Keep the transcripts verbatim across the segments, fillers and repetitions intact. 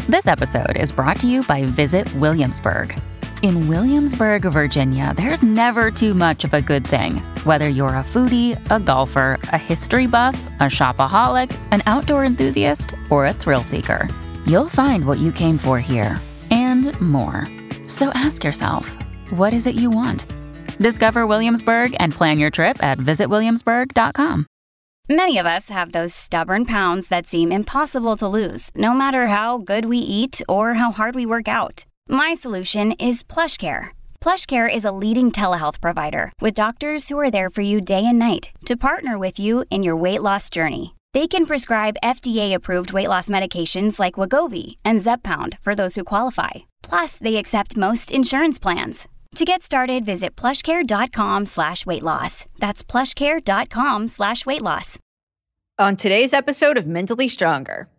This episode is brought to you by Visit Williamsburg. In Williamsburg, Virginia, there's never too much of a good thing. Whether you're a foodie, a golfer, a history buff, a shopaholic, an outdoor enthusiast, or a thrill seeker, you'll find what you came for here and more. So ask yourself, what is it you want? Discover Williamsburg and plan your trip at visit williamsburg dot com. Many of us have those stubborn pounds that seem impossible to lose, no matter how good we eat or how hard we work out. My solution is PlushCare. PlushCare is a leading telehealth provider with doctors who are there for you day and night to partner with you in your weight loss journey. They can prescribe F D A-approved weight loss medications like Wegovy and Zepbound for those who qualify. Plus, they accept most insurance plans. To get started, visit plushcare.com slash weight loss. That's plushcare.com slash weight loss. On today's episode of Mentally Stronger.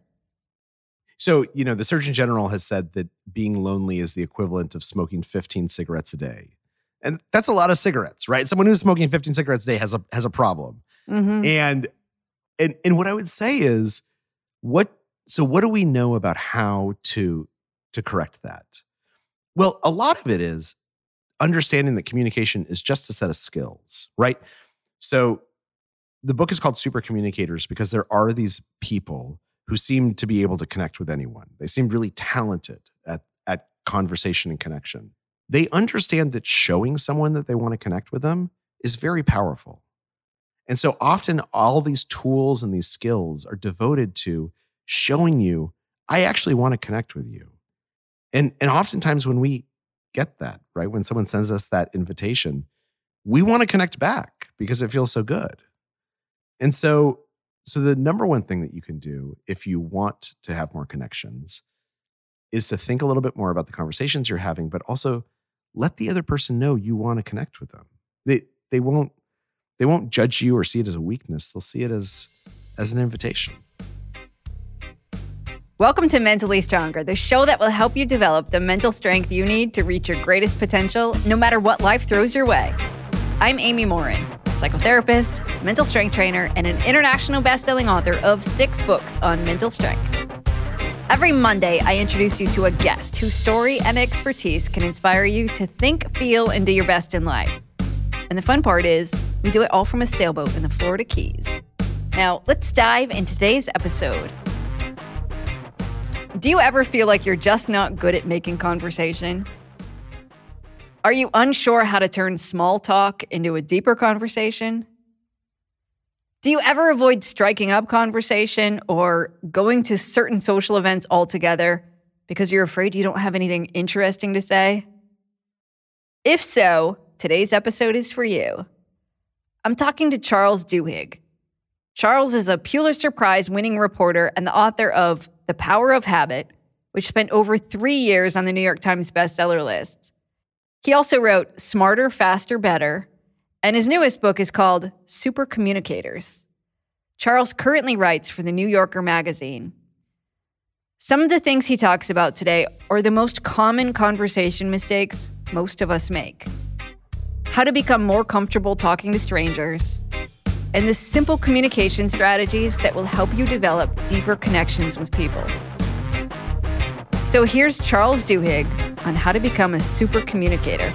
So, you know, the Surgeon General has said that being lonely is the equivalent of smoking fifteen cigarettes a day. And that's a lot of cigarettes, right? Someone who's smoking fifteen cigarettes a day has a has a problem. Mm-hmm. And, and and what I would say is, what so what do we know about how to to correct that? Well, a lot of it is understanding that communication is just a set of skills, right? So the book is called Super Communicators because there are these people who seem to be able to connect with anyone. They seem really talented at, at conversation and connection. They understand that showing someone that they want to connect with them is very powerful. And so often all these tools and these skills are devoted to showing you, I actually want to connect with you. And, and oftentimes when we get that, right? When someone sends us that invitation, we want to connect back because it feels so good. And so, so the number one thing that you can do if you want to have more connections is to think a little bit more about the conversations you're having, but also let the other person know you want to connect with them. They they won't they won't judge you or see it as a weakness. They'll see it as as an invitation. Welcome to Mentally Stronger, the show that will help you develop the mental strength you need to reach your greatest potential, no matter what life throws your way. I'm Amy Morin, psychotherapist, mental strength trainer, and an international best-selling author of six books on mental strength. Every Monday, I introduce you to a guest whose story and expertise can inspire you to think, feel, and do your best in life. And the fun part is, we do it all from a sailboat in the Florida Keys. Now, let's dive into today's episode. Do you ever feel like you're just not good at making conversation? Are you unsure how to turn small talk into a deeper conversation? Do you ever avoid striking up conversation or going to certain social events altogether because you're afraid you don't have anything interesting to say? If so, today's episode is for you. I'm talking to Charles Duhigg. Charles is a Pulitzer Prize-winning reporter and the author of The Power of Habit, which spent over three years on the New York Times bestseller list. He also wrote Smarter, Faster, Better, and his newest book is called Super Communicators. Charles currently writes for the New Yorker magazine. Some of the things he talks about today are the most common conversation mistakes most of us make. How to become more comfortable talking to strangers, and the simple communication strategies that will help you develop deeper connections with people. So here's Charles Duhigg on how to become a super communicator.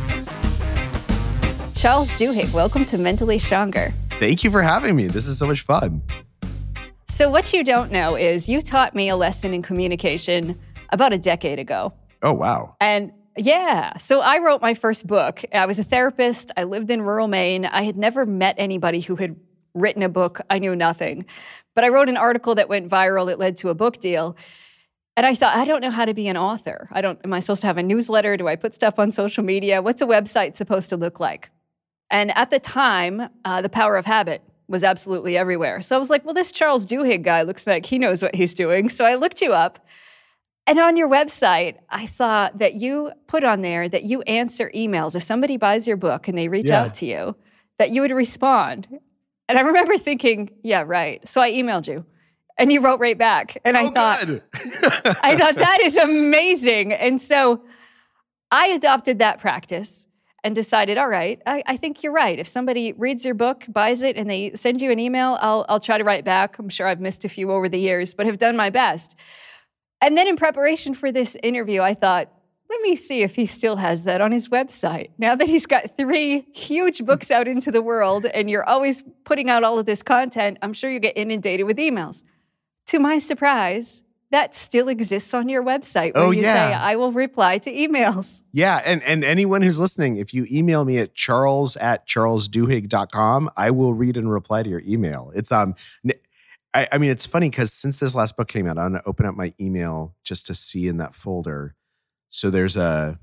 Charles Duhigg, welcome to Mentally Stronger. Thank you for having me. This is so much fun. So what you don't know is you taught me a lesson in communication about a decade ago. Oh, wow. And yeah, so I wrote my first book. I was a therapist. I lived in rural Maine. I had never met anybody who had written a book. I knew nothing. But I wrote an article that went viral that led to a book deal. And I thought, I don't know how to be an author. I don't, am I supposed to have a newsletter? Do I put stuff on social media? What's a website supposed to look like? And at the time, uh, The Power of Habit was absolutely everywhere. So I was like, well, this Charles Duhigg guy looks like he knows what he's doing. So I looked you up. And on your website, I saw that you put on there that you answer emails. If somebody buys your book and they reach yeah. out to you, that you would respond. And I remember thinking, yeah, right. So I emailed you. And you wrote right back. And I oh, thought, good. I thought that is amazing. And so I adopted that practice and decided, all right, I, I think you're right. If somebody reads your book, buys it, and they send you an email, I'll, I'll try to write back. I'm sure I've missed a few over the years, but have done my best. And then in preparation for this interview, I thought, let me see if he still has that on his website. Now that he's got three huge books out into the world and you're always putting out all of this content, I'm sure you get inundated with emails. To my surprise, that still exists on your website where oh, you yeah. say, I will reply to emails. Yeah. And, and anyone who's listening, if you email me at charles at charles duhigg dot com, I will read and reply to your email. It's, um, I, I mean, it's funny because since this last book came out, I'm going to open up my email just to see in that folder. So there's a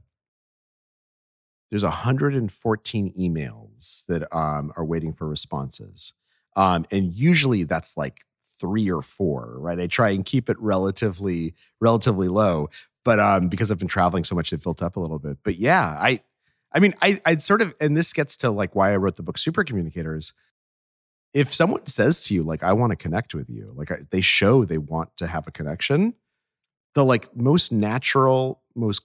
there's one hundred fourteen emails that um, are waiting for responses. Um, and usually that's like three or four, right? I try and keep it relatively, relatively low. But um, because I've been traveling so much, they've built up a little bit. But yeah, I I mean, I I'd sort of, and this gets to like why I wrote the book Super Communicators. If someone says to you, like, I want to connect with you, like I, they show they want to have a connection, the like most natural, most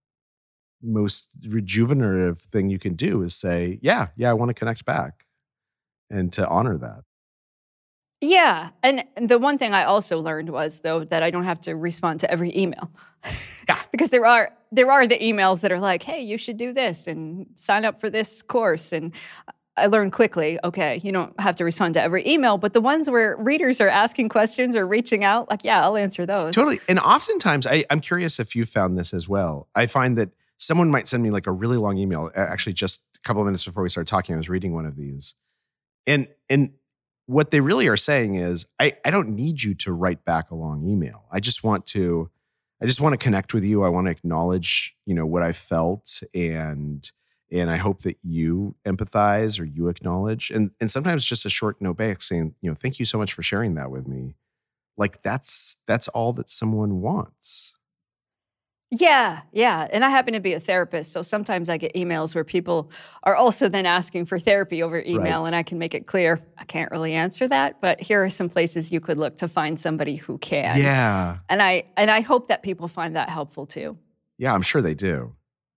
most rejuvenative thing you can do is say, yeah, yeah, I want to connect back, and to honor that. Yeah. And the one thing I also learned was, though, that I don't have to respond to every email. Yeah. Because there are there are the emails that are like, hey, you should do this and sign up for this course. And I learned quickly, okay, you don't have to respond to every email, but the ones where readers are asking questions or reaching out, like, yeah, I'll answer those. Totally. And oftentimes, I, I'm curious if you found this as well. I find that someone might send me like a really long email. Actually, just a couple of minutes before we started talking, I was reading one of these. And and what they really are saying is, I, I don't need you to write back a long email. I just want to, I just want to connect with you. I want to acknowledge, you know, what I felt, and And I hope that you empathize or you acknowledge. And and sometimes just a short note back saying, you know, thank you so much for sharing that with me. Like that's that's all that someone wants. Yeah, yeah. And I happen to be a therapist, so sometimes I get emails where people are also then asking for therapy over email, Right. and I can make it clear, I can't really answer that, but here are some places you could look to find somebody who can. Yeah. And I and I hope that people find that helpful too. Yeah, I'm sure they do.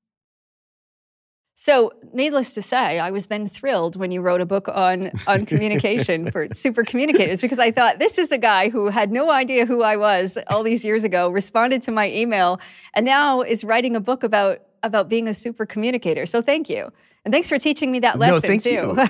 So, needless to say, I was then thrilled when you wrote a book on, on communication for Super Communicators, because I thought, this is a guy who had no idea who I was all these years ago, responded to my email, and now is writing a book about, about being a super communicator. So thank you. And thanks for teaching me that lesson, no, thank too.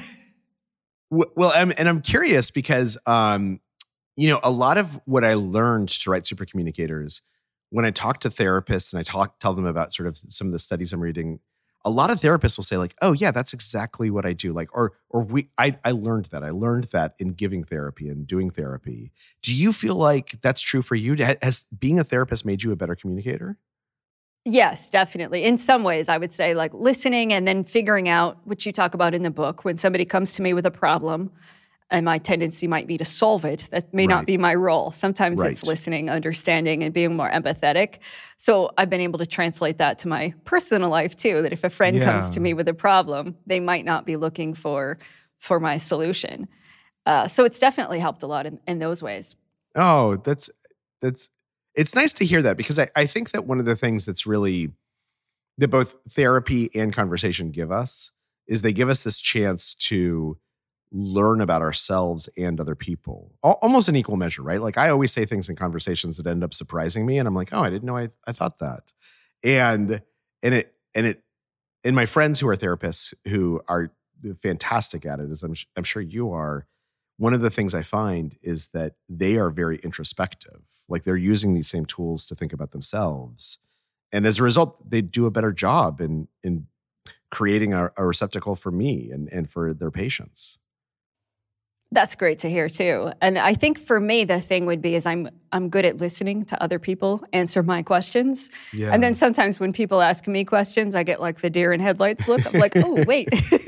You. Well, I'm, and I'm curious because, um, you know, a lot of what I learned to write Super Communicators, when I talk to therapists and I talk tell them about sort of some of the studies I'm reading, a lot of therapists will say like, oh yeah, that's exactly what I do. Like, or, or we, I, I learned that. I learned that in giving therapy and doing therapy. Do you feel like that's true for you? Has being a therapist made you a better communicator? Yes, definitely. In some ways, I would say like listening and then figuring out, which you talk about in the book, when somebody comes to me with a problem, and my tendency might be to solve it. That may Right. not be my role. Sometimes Right. it's listening, understanding, and being more empathetic. So I've been able to translate that to my personal life too, that if a friend Yeah. comes to me with a problem, they might not be looking for, for my solution. Uh, so it's definitely helped a lot in, in those ways. Oh, that's, that's, it's nice to hear that, because I, I think that one of the things that's really, that both therapy and conversation give us is they give us this chance to learn about ourselves and other people, Al- almost in equal measure, right? Like I always say things in conversations that end up surprising me, and I'm like, oh, I didn't know I, I thought that. And, and it, and it, and my friends who are therapists who are fantastic at it, as I'm, I'm sure you are, one of the things I find is that they are very introspective. Like they're using these same tools to think about themselves. And as a result, they do a better job in, in creating a, a receptacle for me and, and for their patients. That's great to hear too. And I think for me, the thing would be is I'm I'm good at listening to other people answer my questions. Yeah. And then sometimes when people ask me questions, I get like the deer in headlights look. I'm like, oh, wait.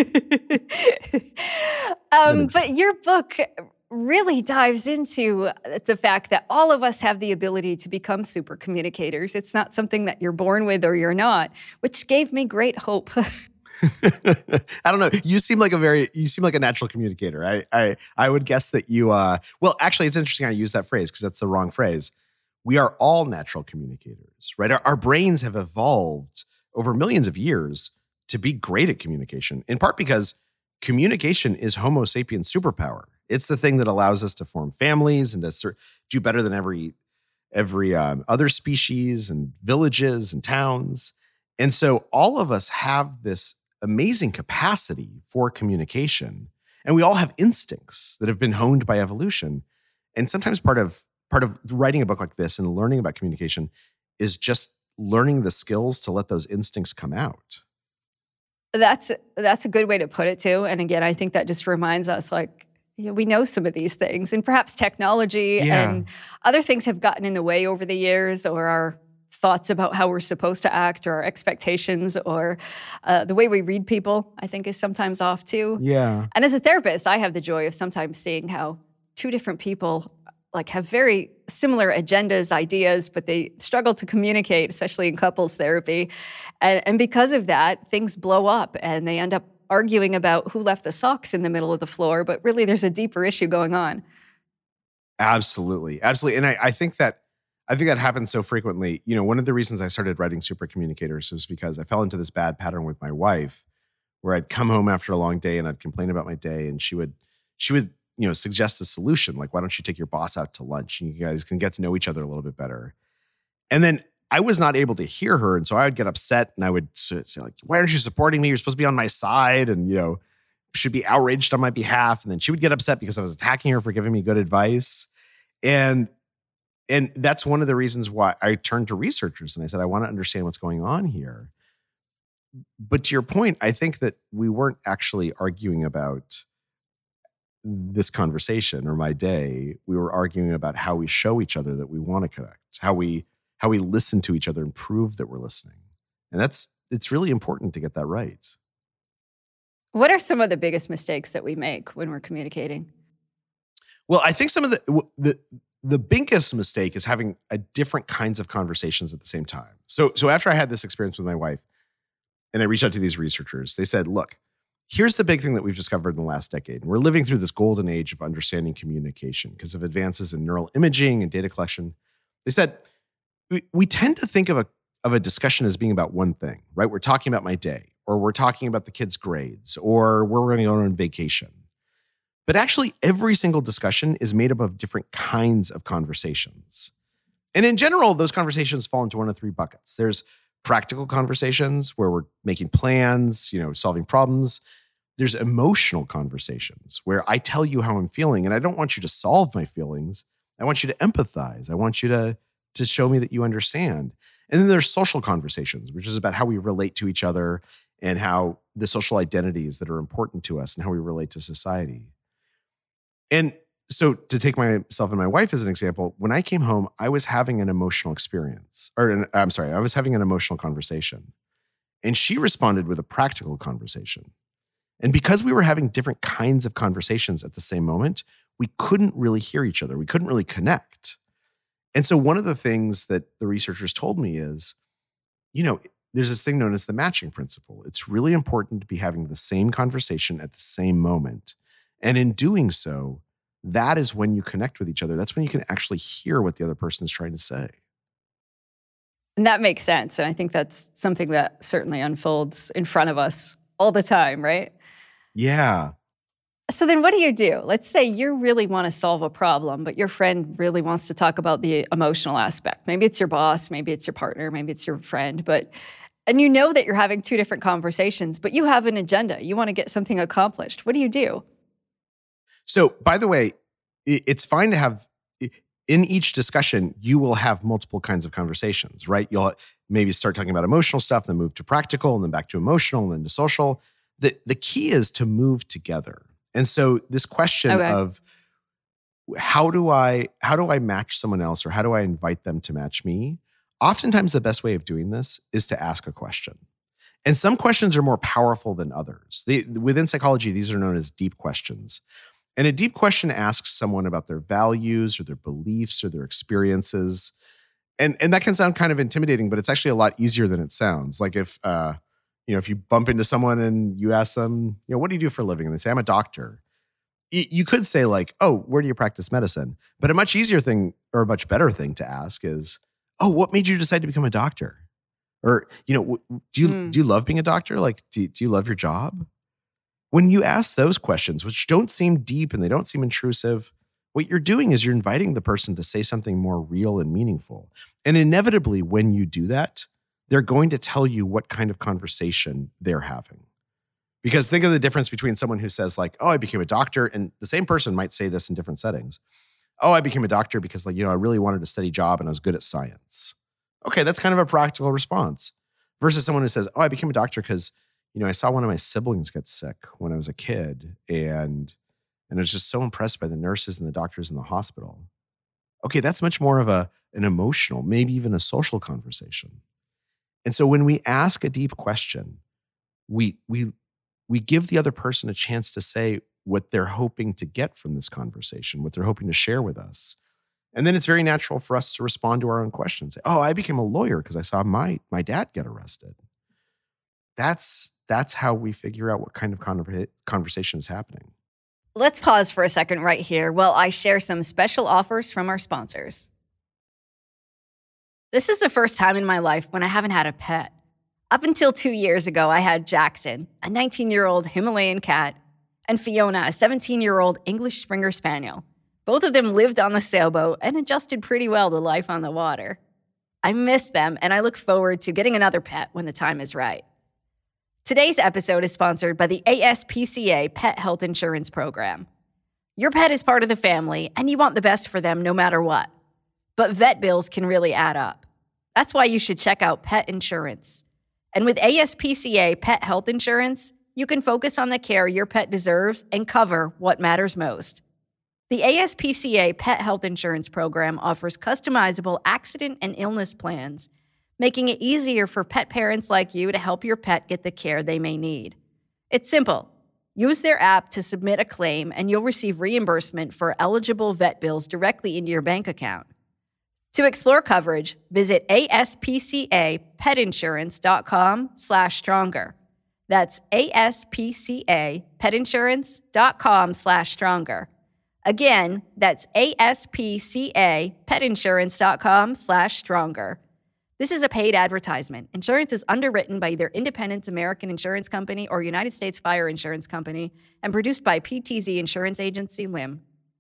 um, but your book really dives into the fact that all of us have the ability to become super communicators. It's not something that you're born with or you're not, which gave me great hope. I don't know. You seem like a very, you seem like a natural communicator. I, I, I would guess that you, uh, well, actually it's interesting I use that phrase because that's the wrong phrase. We are all natural communicators, right? Our, our brains have evolved over millions of years to be great at communication, in part because communication is Homo sapiens superpower. It's the thing that allows us to form families and to ser- do better than every, every um, other species and villages and towns. And so all of us have this amazing capacity for communication, and we all have instincts that have been honed by evolution. And sometimes part of part of writing a book like this and learning about communication is just learning the skills to let those instincts come out. That's that's a good way to put it too. And again, I think that just reminds us, like, you know, we know some of these things, and perhaps technology Yeah. and other things have gotten in the way over the years, or our thoughts about how we're supposed to act, or our expectations, or uh, the way we read people, I think is sometimes off too. Yeah. And as a therapist, I have the joy of sometimes seeing how two different people like have very similar agendas, ideas, but they struggle to communicate, especially in couples therapy. And, and because of that, things blow up and they end up arguing about who left the socks in the middle of the floor, but really there's a deeper issue going on. Absolutely. Absolutely. And I, I think that I think that happens so frequently. You know, one of the reasons I started writing Super Communicators was because I fell into this bad pattern with my wife, where I'd come home after a long day and I'd complain about my day, and she would she would, you know, suggest a solution, like, why don't you take your boss out to lunch and you guys can get to know each other a little bit better. And then I was not able to hear her. And so I would get upset and I would say, like, why aren't you supporting me? You're supposed to be on my side and, you know, should be outraged on my behalf. And then she would get upset because I was attacking her for giving me good advice. And And that's one of the reasons why I turned to researchers and I said, I want to understand what's going on here. But to your point, I think that we weren't actually arguing about this conversation or my day. We were arguing about how we show each other that we want to connect, how we how we listen to each other and prove that we're listening. And that's it's really important to get that right. What are some of the biggest mistakes that we make when we're communicating? Well, I think some of the the The biggest mistake is having a different kinds of conversations at the same time. So, so after I had this experience with my wife and I reached out to these researchers, they said, look, here's the big thing that we've discovered in the last decade. We're living through this golden age of understanding communication because of advances in neural imaging and data collection. They said, we, we tend to think of a, of a discussion as being about one thing, right? We're talking about my day, or we're talking about the kids' grades, or where we're going to go on vacation. But actually, every single discussion is made up of different kinds of conversations. And in general, those conversations fall into one of three buckets. There's practical conversations where we're making plans, you know, solving problems. There's emotional conversations where I tell you how I'm feeling, and I don't want you to solve my feelings. I want you to empathize. I want you to, to show me that you understand. And then there's social conversations, which is about how we relate to each other and how the social identities that are important to us and how we relate to society. And so to take myself and my wife as an example, when I came home, I was having an emotional experience, or an, I'm sorry, I was having an emotional conversation. And she responded with a practical conversation. And because we were having different kinds of conversations at the same moment, we couldn't really hear each other. We couldn't really connect. And so one of the things that the researchers told me is, you know, there's this thing known as the matching principle. It's really important to be having the same conversation at the same moment. And in doing so, that is when you connect with each other. That's when you can actually hear what the other person is trying to say. And that makes sense. And I think that's something that certainly unfolds in front of us all the time, right? Yeah. So then what do you do? Let's say you really want to solve a problem, but your friend really wants to talk about the emotional aspect. Maybe it's your boss, maybe it's your partner, maybe it's your friend, but and you know that you're having two different conversations, but you have an agenda. You want to get something accomplished. What do you do? So, by the way, it's fine to have, in each discussion, you will have multiple kinds of conversations, right? You'll maybe start talking about emotional stuff, then move to practical, and then back to emotional, and then to social. The, the key is to move together. And so this question Okay. of how do I how do I match someone else, or how do I invite them to match me? Oftentimes, the best way of doing this is to ask a question. And some questions are more powerful than others. They, within psychology, these are known as deep questions. And a deep question asks someone about their values or their beliefs or their experiences. And, and that can sound kind of intimidating, but it's actually a lot easier than it sounds. Like if, uh, you know, if you bump into someone and you ask them, you know, what do you do for a living? And they say, I'm a doctor. Y- You could say like, oh, where do you practice medicine? But a much easier thing, or a much better thing to ask is, oh, what made you decide to become a doctor? Or, you know, w- do you, Mm. do you love being a doctor? Like, do, do you love your job? When you ask those questions, which don't seem deep and they don't seem intrusive, what you're doing is you're inviting the person to say something more real and meaningful. And inevitably, when you do that, they're going to tell you what kind of conversation they're having. Because think of the difference between someone who says like, oh, I became a doctor, and the same person might say this in different settings. Oh, I became a doctor because like, you know, I really wanted a steady job and I was good at science. Okay, that's kind of a practical response. Versus someone who says, oh, I became a doctor because, you know, I saw one of my siblings get sick when I was a kid and and I was just so impressed by the nurses and the doctors in the hospital. Okay, that's much more of a an emotional, maybe even a social conversation. And so when we ask a deep question, we we we give the other person a chance to say what they're hoping to get from this conversation, what they're hoping to share with us. And then it's very natural for us to respond to our own questions. Say, oh, I became a lawyer because I saw my my dad get arrested. That's that's how we figure out what kind of conver- conversation is happening. Let's pause for a second right here while I share some special offers from our sponsors. This is the first time in my life when I haven't had a pet. Up until two years ago, I had Jackson, a nineteen-year-old Himalayan cat, and Fiona, a seventeen-year-old English Springer Spaniel. Both of them lived on the sailboat and adjusted pretty well to life on the water. I miss them, and I look forward to getting another pet when the time is right. Today's episode is sponsored by the A S P C A Pet Health Insurance Program. Your pet is part of the family, and you want the best for them no matter what. But vet bills can really add up. That's why you should check out pet insurance. And with A S P C A Pet Health Insurance, you can focus on the care your pet deserves and cover what matters most. The A S P C A Pet Health Insurance Program offers customizable accident and illness plans, making it easier for pet parents like you to help your pet get the care they may need. It's simple. Use their app to submit a claim, and you'll receive reimbursement for eligible vet bills directly into your bank account. To explore coverage, visit aspcapetinsurance.com slash stronger. That's aspcapetinsurance.com slash stronger. Again, that's aspcapetinsurance.com slash stronger. This is a paid advertisement. Insurance is underwritten by either Independence American Insurance Company or United States Fire Insurance Company and produced by P T Z Insurance Agency, L I M.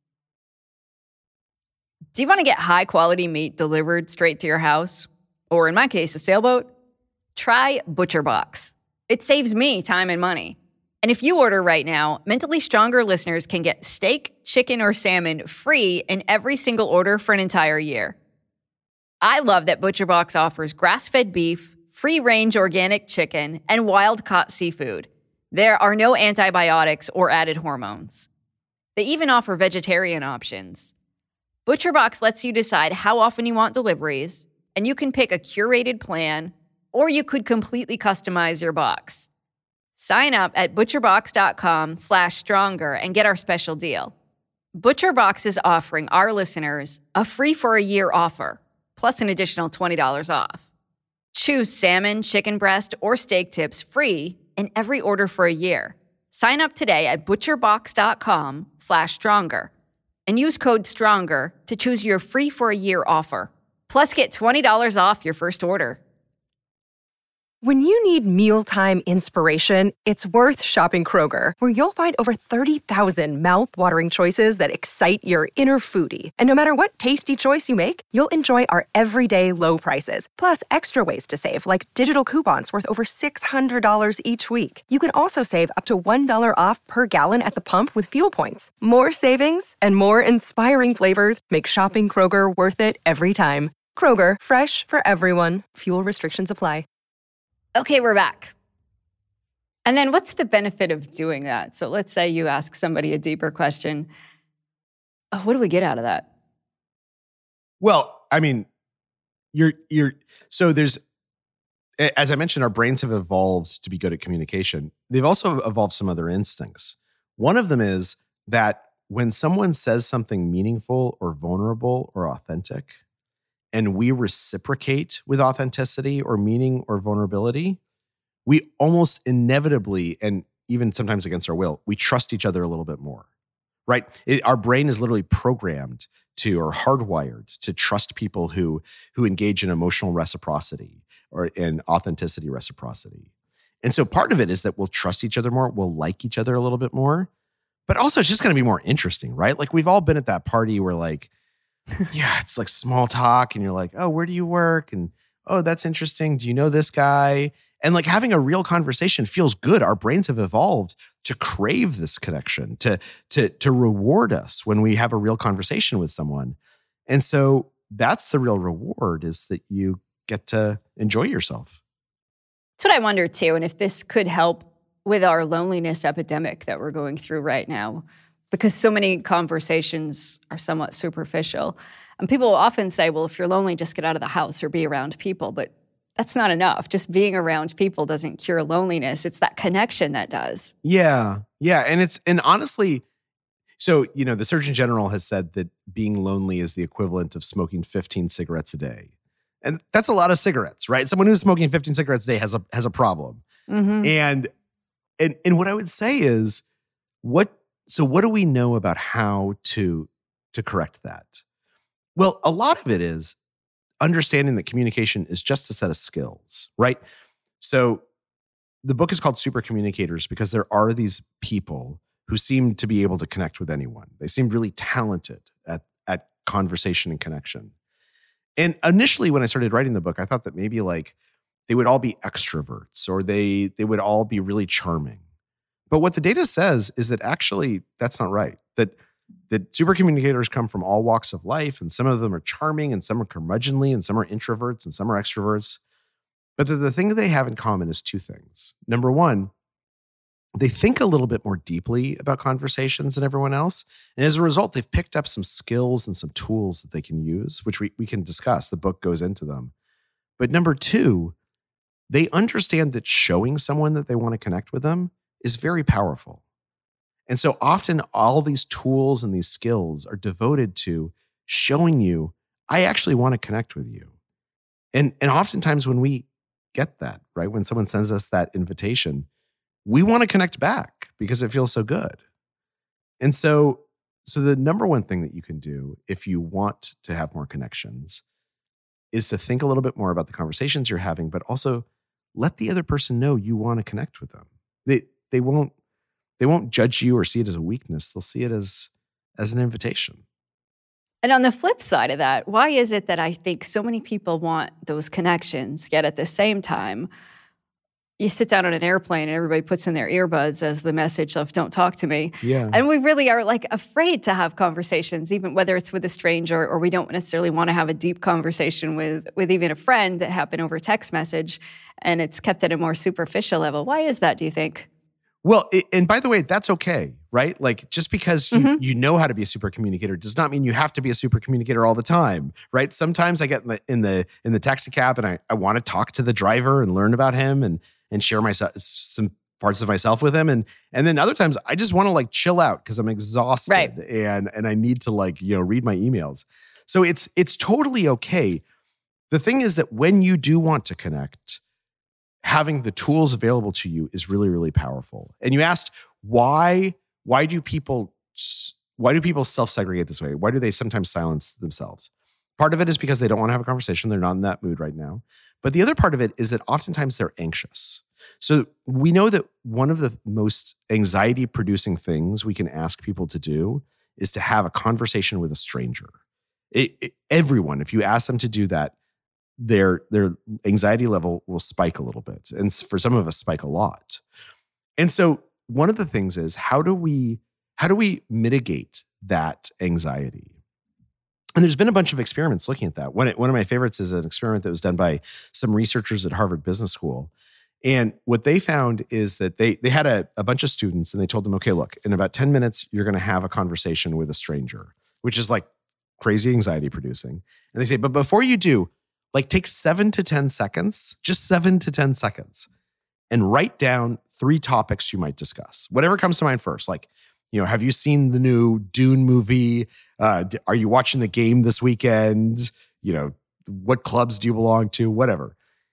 Do you want to get high-quality meat delivered straight to your house? Or in my case, a sailboat? Try ButcherBox. It saves me time and money. And if you order right now, Mentally Stronger listeners can get steak, chicken, or salmon free in every single order for an entire year. I love that ButcherBox offers grass-fed beef, free-range organic chicken, and wild-caught seafood. There are no antibiotics or added hormones. They even offer vegetarian options. ButcherBox lets you decide how often you want deliveries, and you can pick a curated plan, or you could completely customize your box. Sign up at butcherbox.com slash stronger and get our special deal. ButcherBox is offering our listeners a free for a year offer, plus an additional twenty dollars off. Choose salmon, chicken breast, or steak tips free in every order for a year. Sign up today at butcherbox.com slash stronger and use code STRONGER to choose your free for a year offer. Plus get twenty dollars off your first order. When you need mealtime inspiration, it's worth shopping Kroger, where you'll find over thirty thousand mouth-watering choices that excite your inner foodie. And no matter what tasty choice you make, you'll enjoy our everyday low prices, plus extra ways to save, like digital coupons worth over six hundred dollars each week. You can also save up to one dollar off per gallon at the pump with fuel points. More savings and more inspiring flavors make shopping Kroger worth it every time. Kroger, fresh for everyone. Fuel restrictions apply. Okay, we're back. And then what's the benefit of doing that? So let's say you ask somebody a deeper question. Oh, what do we get out of that? Well, I mean, you're you're so there's, as I mentioned, our brains have evolved to be good at communication. They've also evolved some other instincts. One of them is that when someone says something meaningful or vulnerable or authentic, and we reciprocate with authenticity or meaning or vulnerability, we almost inevitably, and even sometimes against our will, we trust each other a little bit more, right? It, our brain is literally programmed to, or hardwired to trust people who, who engage in emotional reciprocity or in authenticity reciprocity. And so part of it is that we'll trust each other more, we'll like each other a little bit more. but also it's just going to be more interesting, right? Like we've all been at that party where like, yeah, it's like small talk and you're like, oh, where do you work? And oh, that's interesting. Do you know this guy? And like having a real conversation feels good. Our brains have evolved to crave this connection, to, to, to reward us when we have a real conversation with someone. And so that's the real reward, is that you get to enjoy yourself. That's what I wonder too. And if this could help with our loneliness epidemic that we're going through right now, because so many conversations are somewhat superficial. And people will often say, well, if you're lonely, just get out of the house or be around people. But that's not enough. Just being around people doesn't cure loneliness. It's that connection that does. Yeah. Yeah. And it's, and honestly, so, you know, the Surgeon General has said that being lonely is the equivalent of smoking fifteen cigarettes a day. And that's a lot of cigarettes, right? Someone who's smoking fifteen cigarettes a day has a, has a problem. Mm-hmm. And, and, and what I would say is what, So what do we know about how to, to correct that? Well, a lot of it is understanding that communication is just a set of skills, right? So the book is called Super Communicators because there are these people who seem to be able to connect with anyone. They seem really talented at, at conversation and connection. And initially when I started writing the book, I thought that maybe like they would all be extroverts or they, they would all be really charming. But what the data says is that actually that's not right. That that super communicators come from all walks of life, and some of them are charming, and some are curmudgeonly, and some are introverts, and some are extroverts. But the, the thing that they have in common is two things. Number one, they think a little bit more deeply about conversations than everyone else. And as a result, they've picked up some skills and some tools that they can use, which we, we can discuss. The book goes into them. But number two, they understand that showing someone that they want to connect with them is very powerful. And so often all these tools and these skills are devoted to showing you, I actually want to connect with you. And, and oftentimes when we get that, right, when someone sends us that invitation, we want to connect back because it feels so good. And so, so the number one thing that you can do if you want to have more connections is to think a little bit more about the conversations you're having, but also let the other person know you want to connect with them. They, They won't, they won't judge you or see it as a weakness. They'll see it as, as an invitation. And on the flip side of that, why is it that I think so many people want those connections, yet at the same time, you sit down on an airplane and everybody puts in their earbuds as the message of don't talk to me. Yeah. And we really are like afraid to have conversations, even whether it's with a stranger or we don't necessarily want to have a deep conversation with, with even a friend that happened over text message, and it's kept at a more superficial level. Why is that, do you think? Well, it, and by the way, that's okay, right? Like just because you, Mm-hmm. you know how to be a super communicator does not mean you have to be a super communicator all the time, right? Sometimes I get in the in the in the taxi cab and I, I want to talk to the driver and learn about him and and share my some parts of myself with him, and and then other times I just want to like chill out because I'm exhausted, Right. and and I need to like you know read my emails. So it's it's totally okay. The thing is that when you do want to connect, having the tools available to you is really, really powerful. And you asked, why, why do people, why do people self-segregate this way? Why do they sometimes silence themselves? Part of it is because they don't want to have a conversation. They're not in that mood right now. But the other part of it is that oftentimes they're anxious. So we know that one of the most anxiety-producing things we can ask people to do is to have a conversation with a stranger. It, it, everyone, if you ask them to do that, their their anxiety level will spike a little bit. And for some of us, spike a lot. And so one of the things is, how do we how do we mitigate that anxiety? And there's been a bunch of experiments looking at that. One, one of my favorites is an experiment that was done by some researchers at Harvard Business School. And what they found is that they they had a, a bunch of students and they told them, okay, look, in about ten minutes, you're going to have a conversation with a stranger, which is like crazy anxiety producing. And they say, but before you do, like take seven to ten seconds, just seven to ten seconds, and write down three topics you might discuss. Whatever comes to mind first. Like, you know, have you seen the new Dune movie? Uh, are you watching the game this weekend? You know, what clubs do you belong to? Whatever.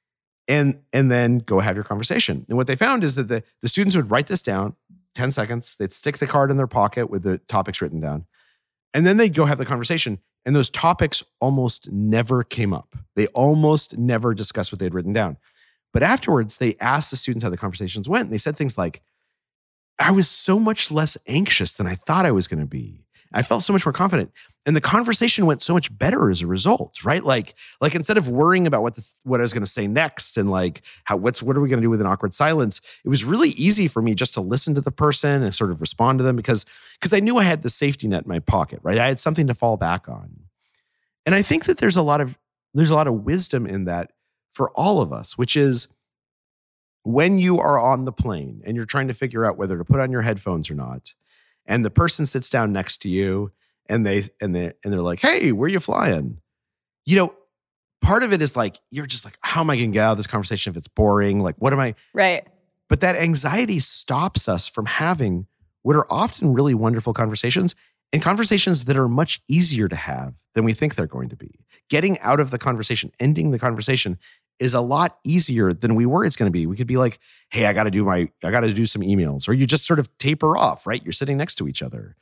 And, and then go have your conversation. And what they found is that the, the students would write this down, ten seconds. They'd stick the card in their pocket with the topics written down. And then they'd go have the conversation. And those topics almost never came up. They almost never discussed what they'd written down. But afterwards, they asked the students how the conversations went. And they said things like, I was so much less anxious than I thought I was going to be. I felt so much more confident. And the conversation went so much better as a result, right? Like, like instead of worrying about what this, what I was going to say next and like how what's what are we going to do with an awkward silence, it was really easy for me just to listen to the person and sort of respond to them because because I knew I had the safety net in my pocket, right? I had something to fall back on. And I think that there's a lot of there's a lot of wisdom in that for all of us, which is when you are on the plane and you're trying to figure out whether to put on your headphones or not, and the person sits down next to you and they and they and they're like, "Hey, where are you flying?" You know, part of it is like you're just like, "How am I going to get out of this conversation if it's boring? Like, what am I?" Right. But that anxiety stops us from having what are often really wonderful conversations and conversations that are much easier to have than we think they're going to be. Getting out of the conversation, ending the conversation is a lot easier than we worry it's going to be. We could be like, "Hey, I got to do my, I got to do some emails," or you just sort of taper off, right? You're sitting next to each other.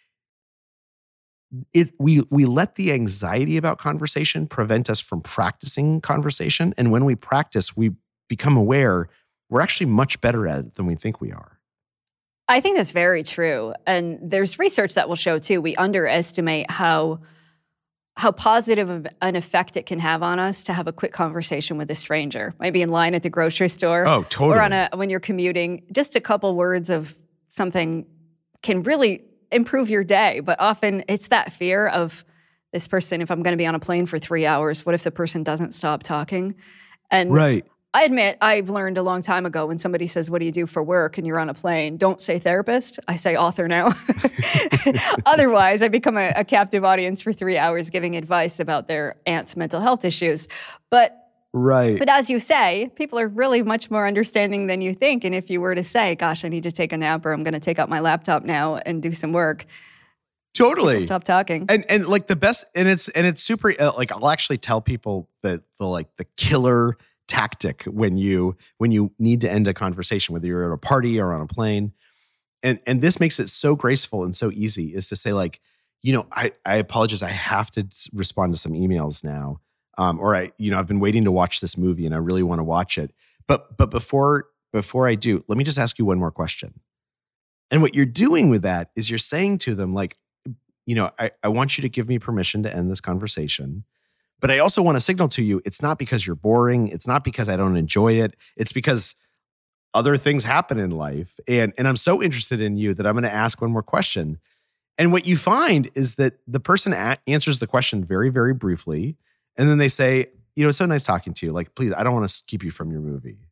It, we we let the anxiety about conversation prevent us from practicing conversation. And when we practice, we become aware we're actually much better at it than we think we are. I think that's very true. And there's research that will show too, we underestimate how how positive of an effect it can have on us to have a quick conversation with a stranger. Maybe in line at the grocery store. Oh, totally. Or on a when you're commuting. Just a couple words of something can really improve your day. But often it's that fear of this person, if I'm going to be on a plane for three hours, what if the person doesn't stop talking? And right. I admit I've learned a long time ago when somebody says, "What do you do for work?" and you're on a plane, don't say therapist. I say author now. Otherwise, I become a, a captive audience for three hours giving advice about their aunt's mental health issues. But right. But as you say, people are really much more understanding than you think. And if you were to say, "Gosh, I need to take a nap," or "I'm going to take out my laptop now and do some work," totally stop talking. And and like the best, and it's and it's super. Uh, like I'll actually tell people that the like the killer tactic when you when you need to end a conversation, whether you're at a party or on a plane, and and this makes it so graceful and so easy, is to say like, you know, I I apologize, I have to respond to some emails now, um, or I you know I've been waiting to watch this movie and I really want to watch it, but but before before I do, let me just ask you one more question. And what you're doing with that is you're saying to them like, you know, I, I want you to give me permission to end this conversation. But I also want to signal to you, it's not because you're boring. It's not because I don't enjoy it. It's because other things happen in life. And, and I'm so interested in you that I'm going to ask one more question. And what you find is that the person a- answers the question very, very briefly. And then they say, you know, it's so nice talking to you. Like, please, I don't want to keep you from your movie.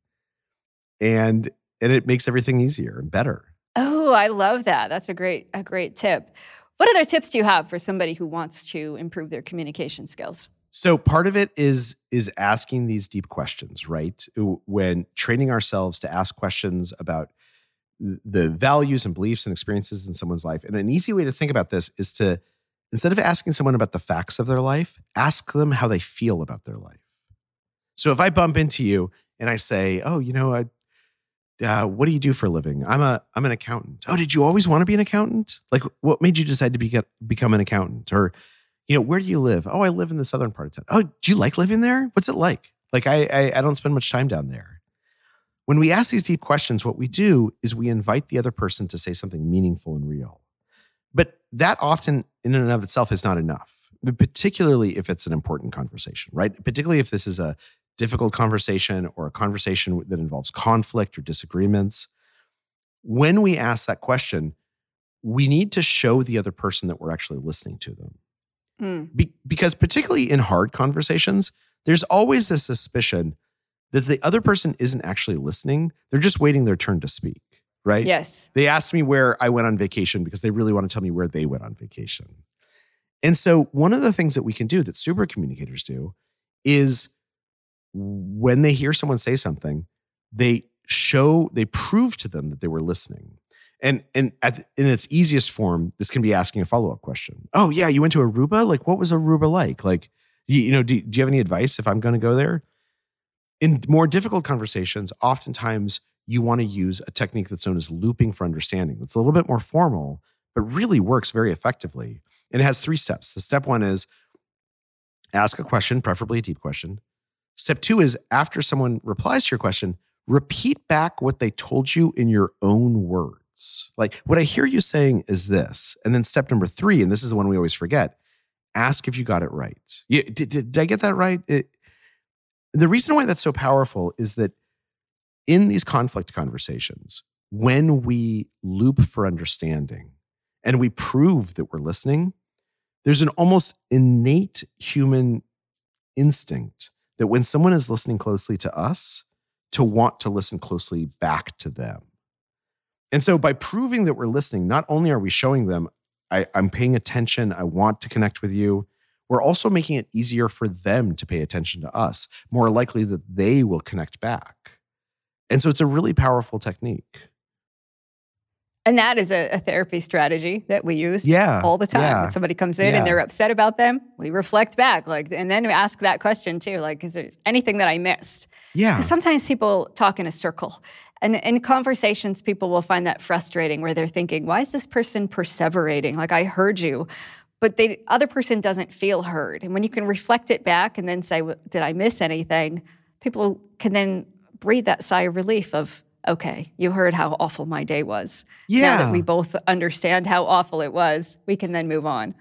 And, and it makes everything easier and better. Oh, I love that. That's a great, a great tip. What other tips do you have for somebody who wants to improve their communication skills? So part of it is is asking these deep questions, right? When training ourselves to ask questions about the values and beliefs and experiences in someone's life. And an easy way to think about this is to, instead of asking someone about the facts of their life, ask them how they feel about their life. So if I bump into you and I say, "Oh, you know, I, uh, what do you do for a living?" I'm a I'm an accountant. "Oh, did you always want to be an accountant? Like, what made you decide to be, become an accountant?" Or, you know, "Where do you live?" "Oh, I live in the southern part of town." "Oh, do you like living there? What's it like?" Like, I, I I don't spend much time down there. When we ask these deep questions, what we do is we invite the other person to say something meaningful and real. But that often in and of itself is not enough, but particularly if it's an important conversation, right? Particularly if this is a difficult conversation or a conversation that involves conflict or disagreements. When we ask that question, we need to show the other person that we're actually listening to them. Be- because particularly in hard conversations, there's always a suspicion that the other person isn't actually listening. They're just waiting their turn to speak, right? Yes. They asked me where I went on vacation because they really want to tell me where they went on vacation. And so one of the things that we can do that super communicators do is when they hear someone say something, they show, they prove to them that they were listening. And and at, in its easiest form, this can be asking a follow-up question. "Oh, yeah, you went to Aruba? Like, what was Aruba like? Like, you, you know, do, do you have any advice if I'm going to go there?" In more difficult conversations, oftentimes you want to use a technique that's known as looping for understanding. It's a little bit more formal, but really works very effectively. And it has three steps. The step one is ask a question, preferably a deep question. Step two is after someone replies to your question, repeat back what they told you in your own words. words. Like what I hear you saying is this. And then step number three, and this is the one we always forget, ask if you got it right. Yeah, did, did, did I get that right? It, the reason why that's so powerful is that in these conflict conversations, when we loop for understanding and we prove that we're listening, there's an almost innate human instinct that when someone is listening closely to us, to want to listen closely back to them. And so by proving that we're listening, not only are we showing them, I, I'm paying attention, I want to connect with you, we're also making it easier for them to pay attention to us, more likely that they will connect back. And so it's a really powerful technique. And that is a, a therapy strategy that we use yeah, all the time. Yeah, when somebody comes in yeah. and they're upset about them, we reflect back, like, and then we ask that question too, like, is there anything that I missed? Yeah. Because sometimes people talk in a circle. And in conversations, people will find that frustrating where they're thinking, why is this person perseverating? Like, I heard you, but the other person doesn't feel heard. And when you can reflect it back and then say, well, did I miss anything? People can then breathe that sigh of relief of, okay, you heard how awful my day was. Yeah. Now that we both understand how awful it was, we can then move on.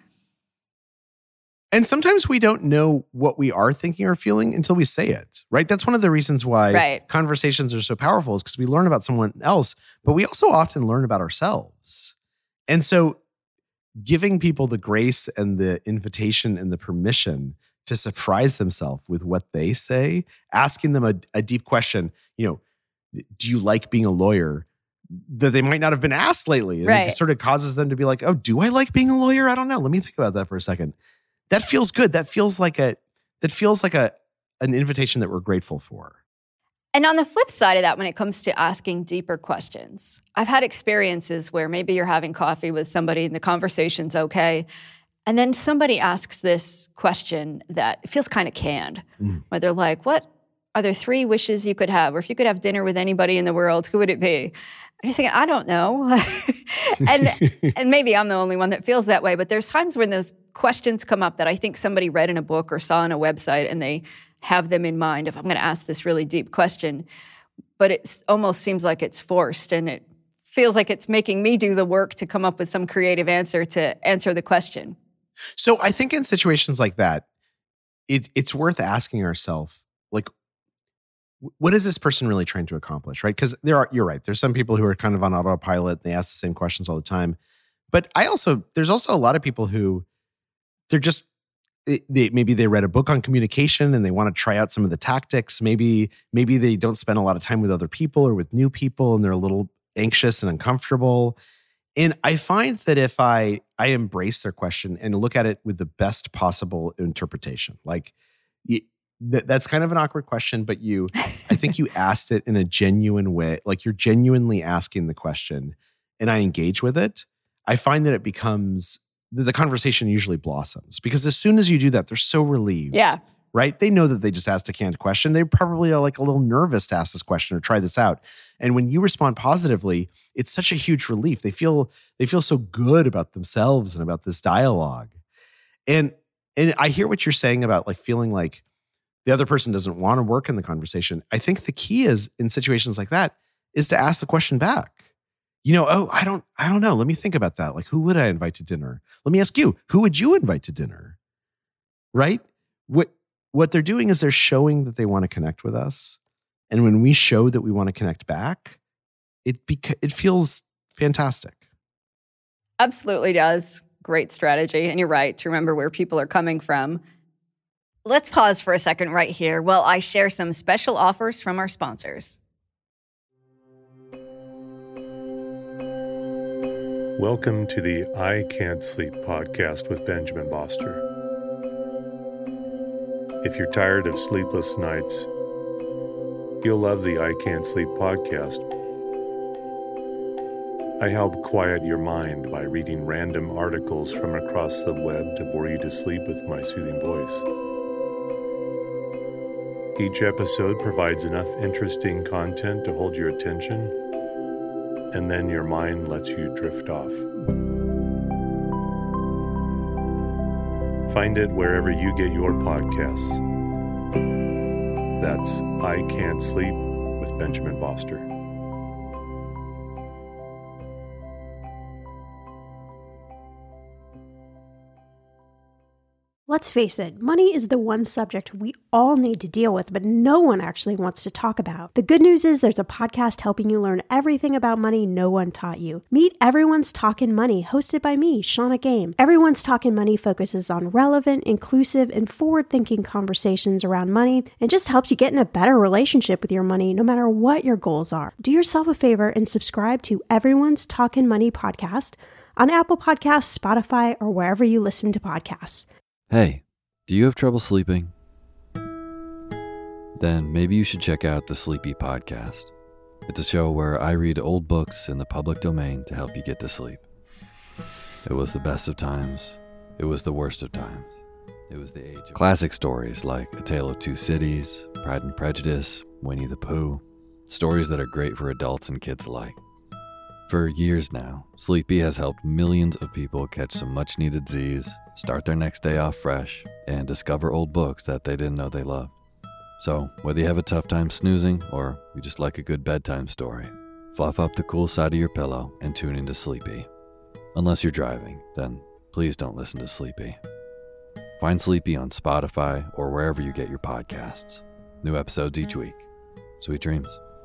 And sometimes we don't know what we are thinking or feeling until we say it, right? That's one of the reasons why right. conversations are so powerful is because we learn about someone else, but we also often learn about ourselves. And so giving people the grace and the invitation and the permission to surprise themselves with what they say, asking them a, a deep question, you know, do you like being a lawyer? That they might not have been asked lately. And right. it sort of causes them to be like, oh, do I like being a lawyer? I don't know. Let me think about that for a second. That feels good. That feels like a that feels like a an invitation that we're grateful for. And on the flip side of that, when it comes to asking deeper questions, I've had experiences where maybe you're having coffee with somebody and the conversation's okay, and then somebody asks this question that feels kind of canned, mm. where they're like, what are there three wishes you could have? Or if you could have dinner with anybody in the world, who would it be? And you're thinking, I don't know. and and maybe I'm the only one that feels that way, but there's times when those questions come up that I think somebody read in a book or saw on a website and they have them in mind if I'm going to ask this really deep question, but it almost seems like it's forced and it feels like it's making me do the work to come up with some creative answer to answer the question. So I think in situations like that, it, it's worth asking ourselves, like, what is this person really trying to accomplish, right? Because there are, you're right. There's some people who are kind of on autopilot. They ask the same questions all the time. But I also, there's also a lot of people who they're just, they, maybe they read a book on communication and they want to try out some of the tactics. Maybe, maybe they don't spend a lot of time with other people or with new people and they're a little anxious and uncomfortable. And I find that if I, I embrace their question and look at it with the best possible interpretation, like, you, That, that's kind of an awkward question, but you, I think you asked it in a genuine way. Like you're genuinely asking the question and I engage with it. I find that it becomes, the conversation usually blossoms because as soon as you do that, they're so relieved. Yeah. Right? They know that they just asked a canned question. They probably are like a little nervous to ask this question or try this out. And when you respond positively, it's such a huge relief. They feel, they feel so good about themselves and about this dialogue. And, and I hear what you're saying about like feeling like, the other person doesn't want to work in the conversation. I think the key is in situations like that is to ask the question back. You know, oh, I don't, I don't know. Let me think about that. Like, who would I invite to dinner? Let me ask you, who would you invite to dinner? Right? What, what they're doing is they're showing that they want to connect with us. And when we show that we want to connect back, it beca- it feels fantastic. Absolutely does. Great strategy. And you're right to remember where people are coming from. Let's pause for a second right here while I share some special offers from our sponsors. Welcome to the I Can't Sleep podcast with Benjamin Boster. If you're tired of sleepless nights, you'll love the I Can't Sleep podcast. I help quiet your mind by reading random articles from across the web to bore you to sleep with my soothing voice. Each episode provides enough interesting content to hold your attention, and then your mind lets you drift off. Find it wherever you get your podcasts. That's I Can't Sleep with Benjamin Boster. Let's face it, money is the one subject we all need to deal with, but no one actually wants to talk about. The good news is there's a podcast helping you learn everything about money no one taught you. Meet Everyone's Talkin' Money, hosted by me, Shauna Game. Everyone's Talkin' Money focuses on relevant, inclusive, and forward-thinking conversations around money and just helps you get in a better relationship with your money no matter what your goals are. Do yourself a favor and subscribe to Everyone's Talkin' Money podcast on Apple Podcasts, Spotify, or wherever you listen to podcasts. Hey, do you have trouble sleeping? Then maybe you should check out the Sleepy Podcast. It's a show where I read old books in the public domain to help you get to sleep. It was the best of times. It was the worst of times. It was the age of classic stories like A Tale of Two Cities, Pride and Prejudice, Winnie the Pooh. Stories that are great for adults and kids alike. For years now, Sleepy has helped millions of people catch some much-needed Z's, start their next day off fresh, and discover old books that they didn't know they loved. So, whether you have a tough time snoozing or you just like a good bedtime story, fluff up the cool side of your pillow and tune into Sleepy. Unless you're driving, then please don't listen to Sleepy. Find Sleepy on Spotify or wherever you get your podcasts. New episodes each week. Sweet dreams.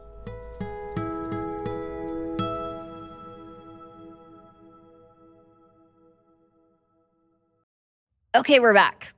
Okay, we're back.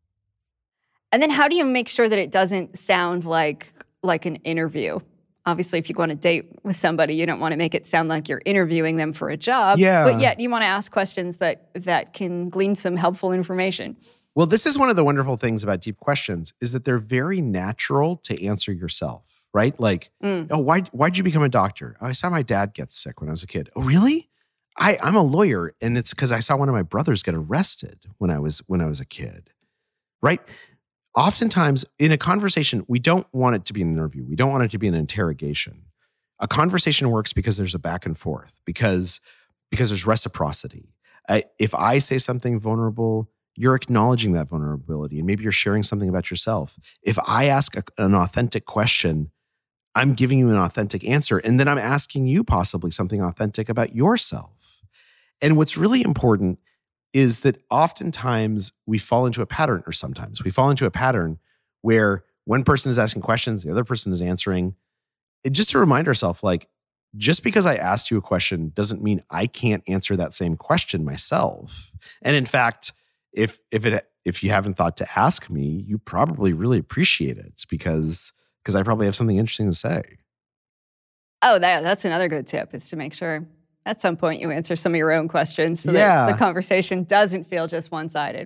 And then how do you make sure that it doesn't sound like like an interview? Obviously, if you go on a date with somebody, you don't want to make it sound like you're interviewing them for a job. Yeah. But yet you want to ask questions that that can glean some helpful information. Well, this is one of the wonderful things about deep questions is that they're very natural to answer yourself, right? Like, Mm. oh, why, why'd you become a doctor? Oh, I saw my dad get sick when I was a kid. Oh, really? I, I'm a lawyer, and it's because I saw one of my brothers get arrested when I was when I was a kid, right? Oftentimes, in a conversation, we don't want it to be an interview. We don't want it to be an interrogation. A conversation works because there's a back and forth, because, because there's reciprocity. I, if I say something vulnerable, you're acknowledging that vulnerability, and maybe you're sharing something about yourself. If I ask a, an authentic question, I'm giving you an authentic answer, and then I'm asking you possibly something authentic about yourself. And what's really important is that oftentimes we fall into a pattern, or sometimes we fall into a pattern where one person is asking questions, the other person is answering. It, just to remind ourselves, like, just because I asked you a question doesn't mean I can't answer that same question myself. And in fact, if if it if you haven't thought to ask me, you probably really appreciate it because because I probably have something interesting to say. Oh, that, that's another good tip, is to make sure at some point you answer some of your own questions so Yeah. that the conversation doesn't feel just one-sided.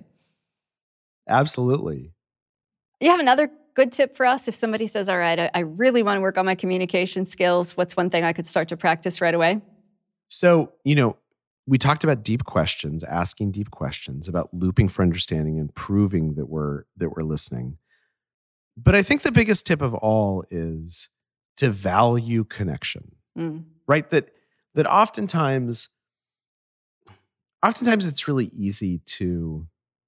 Absolutely. You have another good tip for us? If somebody says, all right, I, I really want to work on my communication skills, what's one thing I could start to practice right away? So, you know, we talked about deep questions, asking deep questions, about looping for understanding and proving that we're that we're listening. But I think the biggest tip of all is to value connection, Mm. right? That that oftentimes, oftentimes it's really easy to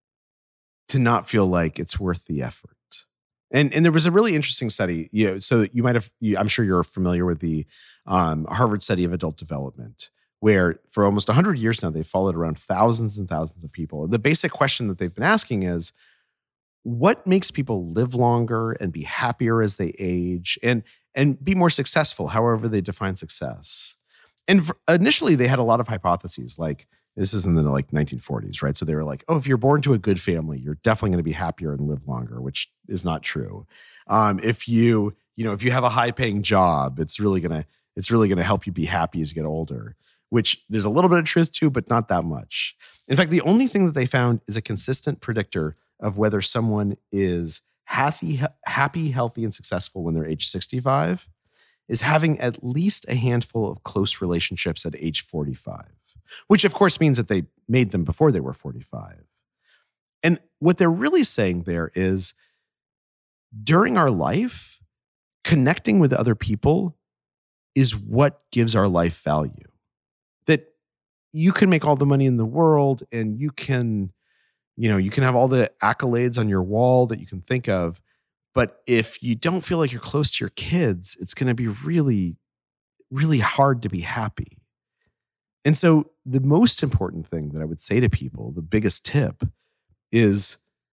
to not feel like it's worth the effort. And and there was a really interesting study. You know, so you might have, you, I'm sure you're familiar with the um, Harvard study of adult development, where for almost one hundred years now, they've followed around thousands and thousands of people. And the basic question that they've been asking is, what makes people live longer and be happier as they age and, and be more successful, however they define success? And for, initially, they had a lot of hypotheses, like, this is in the like nineteen forties, right? So they were like, oh, if you're born to a good family, you're definitely going to be happier and live longer, which is not true. Um, if you, you know, if you have a high paying job, it's really going to, it's really going to help you be happy as you get older, which there's a little bit of truth to, but not that much. In fact, the only thing that they found is a consistent predictor of whether someone is happy, happy, healthy, and successful when they're age sixty-five is having at least a handful of close relationships at age forty-five, which of course means that they made them before they were forty-five. And what they're really saying there is, during our life, connecting with other people is what gives our life value. That you can make all the money in the world and you can, you know, you can have all the accolades on your wall that you can think of. But if you don't feel like you're close to your kids, it's going to be really, really hard to be happy. And so the most important thing that I would say to people, the biggest tip, is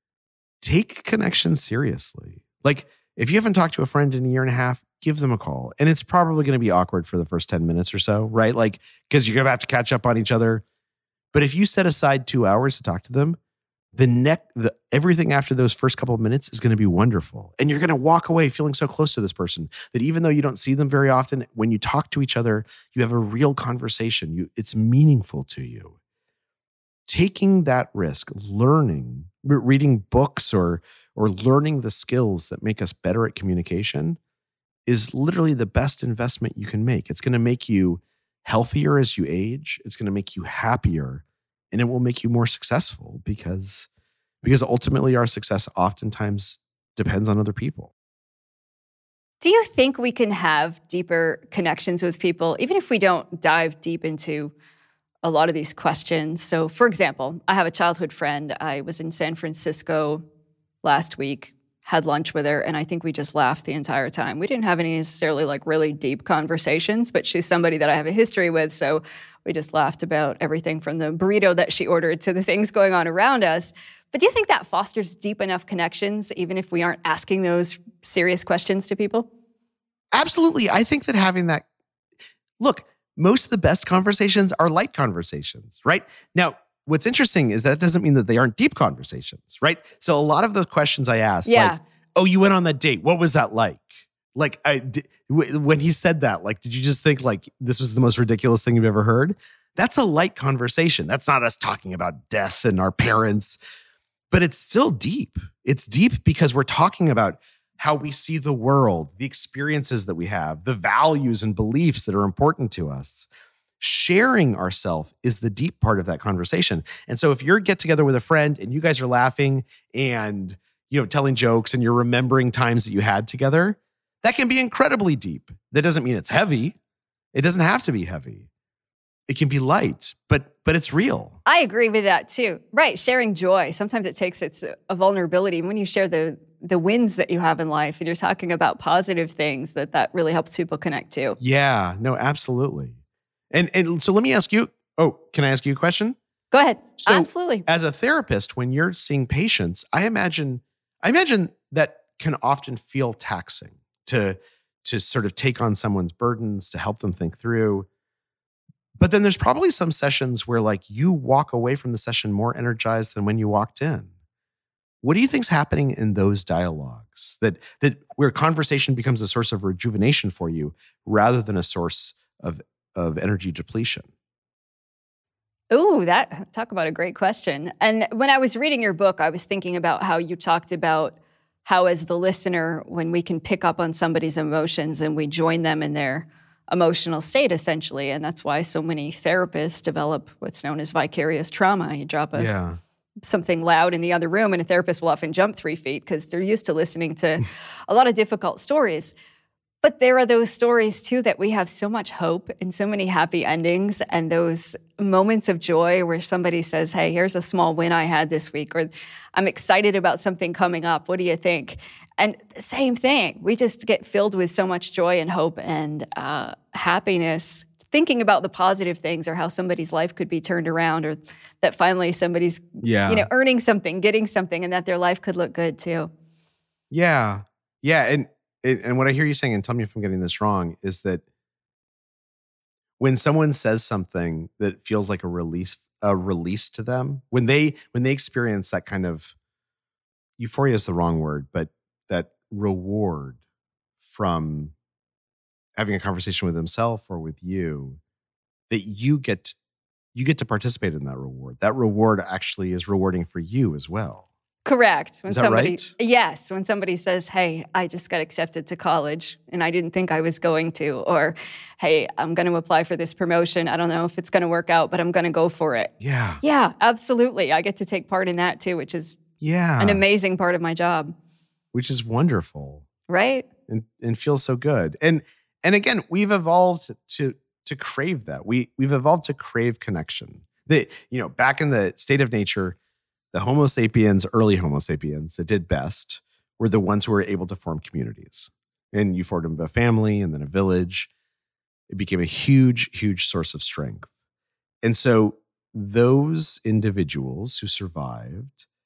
take connection seriously. Like, if you haven't talked to a friend in a year and a half, give them a call. And it's probably going to be awkward for the first ten minutes or so, right? Like, because you're going to have to catch up on each other. But if you set aside two hours to talk to them, the neck, the everything after those first couple of minutes is going to be wonderful. And you're going to walk away feeling so close to this person that even though you don't see them very often, when you talk to each other, you have a real conversation. You, it's meaningful to you. Taking that risk, learning, reading books or or learning the skills that make us better at communication is literally the best investment you can make. It's going to make you healthier as you age. It's going to make you happier, and it will make you more successful because, because ultimately our success oftentimes depends on other people. Do you think we can have deeper connections with people, even if we don't dive deep into a lot of these questions? So, for example, I have a childhood friend. I was in San Francisco last week, had lunch with her, and I think we just laughed the entire time. We didn't have any necessarily like really deep conversations, but she's somebody that I have a history with, so we just laughed about everything from the burrito that she ordered to the things going on around us. But do you think that fosters deep enough connections, even if we aren't asking those serious questions to people? Absolutely. I think that having that, look, most of the best conversations are light conversations, right? Now, what's interesting is that doesn't mean that they aren't deep conversations, right? So a lot of the questions I asked, yeah. like, oh, you went on that date. What was that like? Like, I, did, w- when he said that, like, did you just think like this was the most ridiculous thing you've ever heard? That's a light conversation. That's not us talking about death and our parents, but it's still deep. It's deep because we're talking about how we see the world, the experiences that we have, the values and beliefs that are important to us. Sharing ourselves is the deep part of that conversation. And so if you're get together with a friend and you guys are laughing and, you know, telling jokes and you're remembering times that you had together, that can be incredibly deep. That doesn't mean it's heavy. It doesn't have to be heavy. It can be light, but but it's real. I agree with that too. Right, sharing joy. Sometimes it takes it's a vulnerability. When you share the the wins that you have in life and you're talking about positive things, that that really helps people connect too. Yeah, no, absolutely. And and so let me ask you, oh, can I ask you a question? Go ahead. So, absolutely. As a therapist, when you're seeing patients, I imagine I imagine that can often feel taxing to to sort of take on someone's burdens, to help them think through. But then there's probably some sessions where like you walk away from the session more energized than when you walked in. What do you think's happening in those dialogues that that where conversation becomes a source of rejuvenation for you rather than a source of of energy depletion? Ooh, that talk about a great question. And when I was reading your book, I was thinking about how you talked about how as the listener, when we can pick up on somebody's emotions and we join them in their emotional state, essentially. And that's why so many therapists develop what's known as vicarious trauma. You drop a Yeah. something loud in the other room, and a therapist will often jump three feet because they're used to listening to a lot of difficult stories. But there are those stories, too, that we have so much hope and so many happy endings and those moments of joy where somebody says, hey, here's a small win I had this week, or I'm excited about something coming up. What do you think? And the same thing. We just get filled with so much joy and hope and uh, happiness, thinking about the positive things or how somebody's life could be turned around, or that finally somebody's Yeah. you know, earning something, getting something, and that their life could look good, too. Yeah. Yeah. And And what I hear you saying, and tell me if I'm getting this wrong, is that when someone says something that feels like a release, a release to them, when they when they experience that kind of euphoria is the wrong word, but that reward from having a conversation with themselves or with you, that you get you get to participate in that reward. That reward actually is rewarding for you as well. Correct. When Is that somebody, right? Yes. When somebody says, hey, I just got accepted to college and I didn't think I was going to, or hey, I'm going to apply for this promotion. I don't know if it's going to work out, but I'm going to go for it. Yeah. Yeah, absolutely. I get to take part in that too, which is Yeah. an amazing part of my job. Which is wonderful. Right? And and feels so good. And and again, we've evolved to to crave that. We we've evolved to crave connection. The, you know, back in the state of nature, the Homo sapiens, early Homo sapiens that did best were the ones who were able to form communities. And you formed a family and then a village. It became a huge, huge source of strength. And so those individuals who survived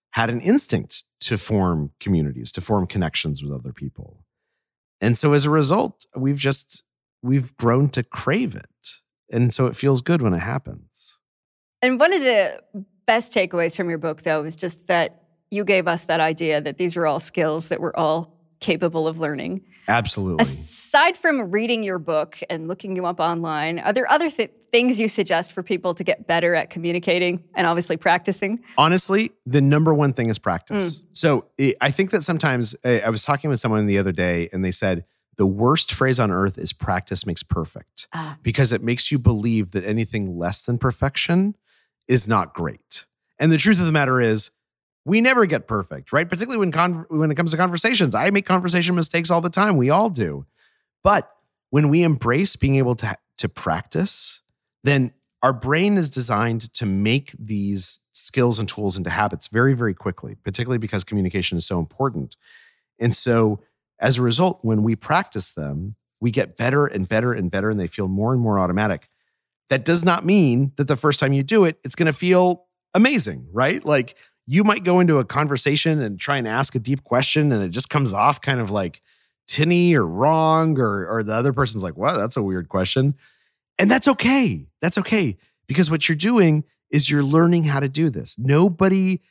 had an instinct to form communities, to form connections with other people. And so as a result, we've just, we've grown to crave it. And so it feels good when it happens. And one of the best takeaways from your book, though, is just that you gave us that idea that these are all skills that we're all capable of learning. Absolutely. Aside from reading your book and looking you up online, are there other th- things you suggest for people to get better at communicating and obviously practicing? Honestly, the number one thing is practice. Mm. So I think that sometimes, I was talking with someone the other day and they said, the worst phrase on earth is practice makes perfect, ah. because it makes you believe that anything less than perfection is not great. And the truth of the matter is, we never get perfect, right? Particularly when con- when it comes to conversations. I make conversation mistakes all the time. We all do. But when we embrace being able to, to practice, then our brain is designed to make these skills and tools into habits very, very quickly, particularly because communication is so important. And so as a result, when we practice them, we get better and better and better, and they feel more and more automatic. That does not mean that the first time you do it, it's going to feel amazing, right? Like, you might go into a conversation and try and ask a deep question and it just comes off kind of like tinny or wrong, or, or the other person's like, wow, that's a weird question. And that's okay. That's okay. Because what you're doing is you're learning how to do this. Nobody,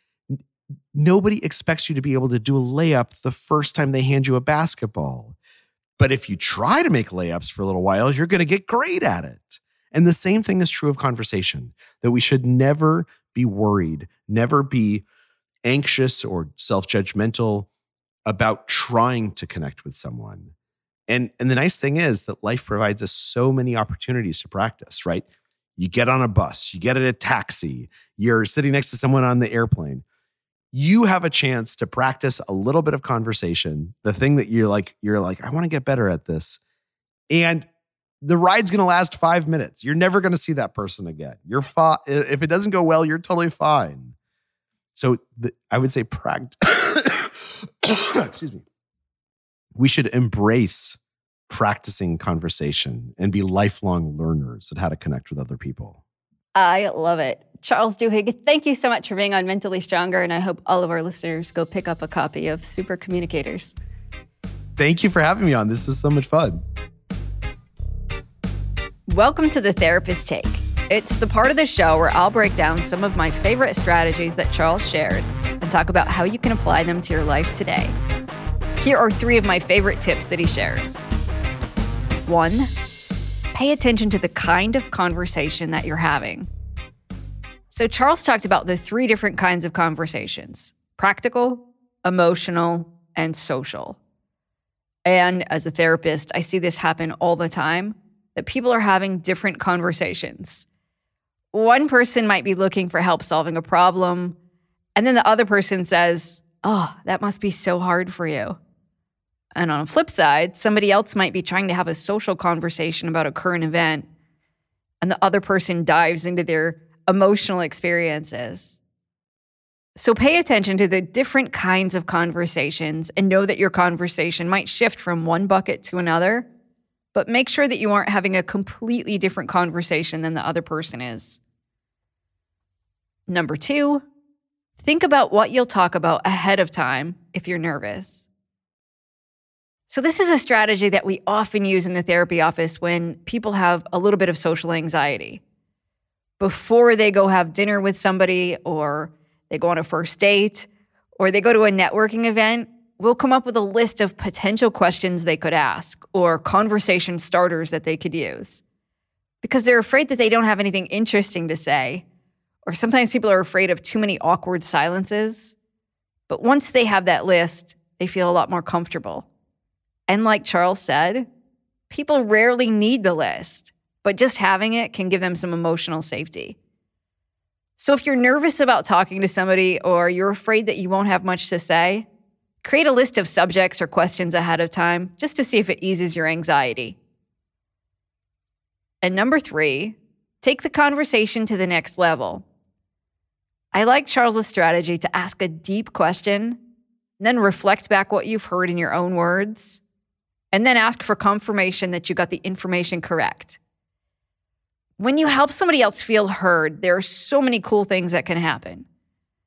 nobody expects you to be able to do a layup the first time they hand you a basketball. But if you try to make layups for a little while, you're going to get great at it. And the same thing is true of conversation, that we should never be worried, never be anxious or self-judgmental about trying to connect with someone. And, and the nice thing is that life provides us so many opportunities to practice, right? You get on a bus, you get in a taxi, you're sitting next to someone on the airplane. You have a chance to practice a little bit of conversation, the thing that you're like, you're like, I want to get better at this. And the ride's going to last five minutes. You're never going to see that person again. You're fi- If it doesn't go well, you're totally fine. So the, I would say practice. Excuse me. We should embrace practicing conversation and be lifelong learners at how to connect with other people. I love it. Charles Duhigg, thank you so much for being on Mentally Stronger, and I hope all of our listeners go pick up a copy of Super Communicators. Thank you for having me on. This was so much fun. Welcome to The Therapist Take. It's the part of the show where I'll break down some of my favorite strategies that Charles shared and talk about how you can apply them to your life today. Here are three of my favorite tips that he shared. One, pay attention to the kind of conversation that you're having. So Charles talked about the three different kinds of conversations: practical, emotional, and social. And as a therapist, I see this happen all the time, that people are having different conversations. One person might be looking for help solving a problem, and then the other person says, oh, that must be so hard for you. And on the flip side, somebody else might be trying to have a social conversation about a current event, and the other person dives into their emotional experiences. So pay attention to the different kinds of conversations and know that your conversation might shift from one bucket to another, but make sure that you aren't having a completely different conversation than the other person is. Number two, think about what you'll talk about ahead of time if you're nervous. So this is a strategy that we often use in the therapy office when people have a little bit of social anxiety. Before they go have dinner with somebody, or they go on a first date, or they go to a networking event, we'll come up with a list of potential questions they could ask or conversation starters that they could use, because they're afraid that they don't have anything interesting to say, or sometimes people are afraid of too many awkward silences. But once they have that list, they feel a lot more comfortable. And like Charles said, people rarely need the list, but just having it can give them some emotional safety. So if you're nervous about talking to somebody, or you're afraid that you won't have much to say, create a list of subjects or questions ahead of time just to see if it eases your anxiety. And number three, take the conversation to the next level. I like Charles's strategy to ask a deep question, then reflect back what you've heard in your own words, and then ask for confirmation that you got the information correct. When you help somebody else feel heard, there are so many cool things that can happen.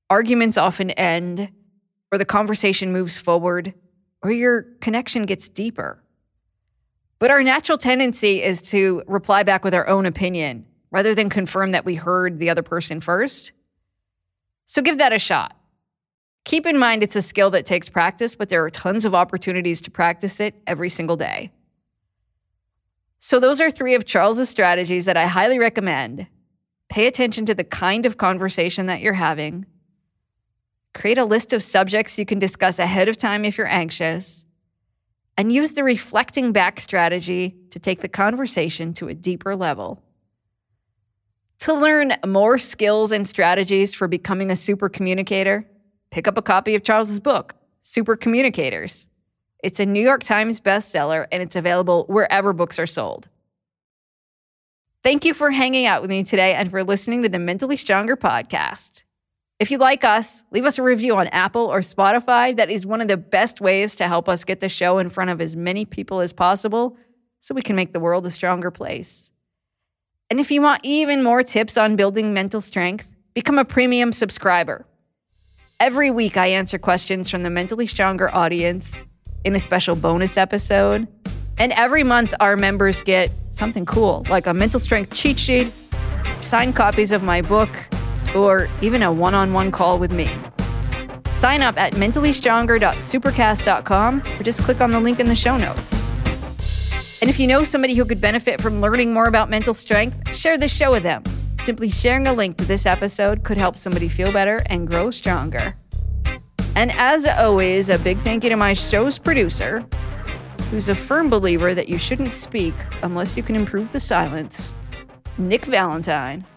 Arguments often end, or the conversation moves forward, or your connection gets deeper. But our natural tendency is to reply back with our own opinion rather than confirm that we heard the other person first. So give that a shot. Keep in mind it's a skill that takes practice, but there are tons of opportunities to practice it every single day. So those are three of Charles's strategies that I highly recommend. Pay attention to the kind of conversation that you're having. Create a list of subjects you can discuss ahead of time if you're anxious. And use the reflecting back strategy to take the conversation to a deeper level. To learn more skills and strategies for becoming a super communicator, pick up a copy of Charles's book, Super Communicators. It's a New York Times bestseller, and it's available wherever books are sold. Thank you for hanging out with me today and for listening to the Mentally Stronger podcast. If you like us, leave us a review on Apple or Spotify. That is one of the best ways to help us get the show in front of as many people as possible so we can make the world a stronger place. And if you want even more tips on building mental strength, become a premium subscriber. Every week I answer questions from the Mentally Stronger audience in a special bonus episode. And every month our members get something cool, like a mental strength cheat sheet, signed copies of my book, or even a one-on-one call with me. Sign up at mentally stronger dot supercast dot com or just click on the link in the show notes. And if you know somebody who could benefit from learning more about mental strength, share this show with them. Simply sharing a link to this episode could help somebody feel better and grow stronger. And as always, a big thank you to my show's producer, who's a firm believer that you shouldn't speak unless you can improve the silence, Nick Valentine.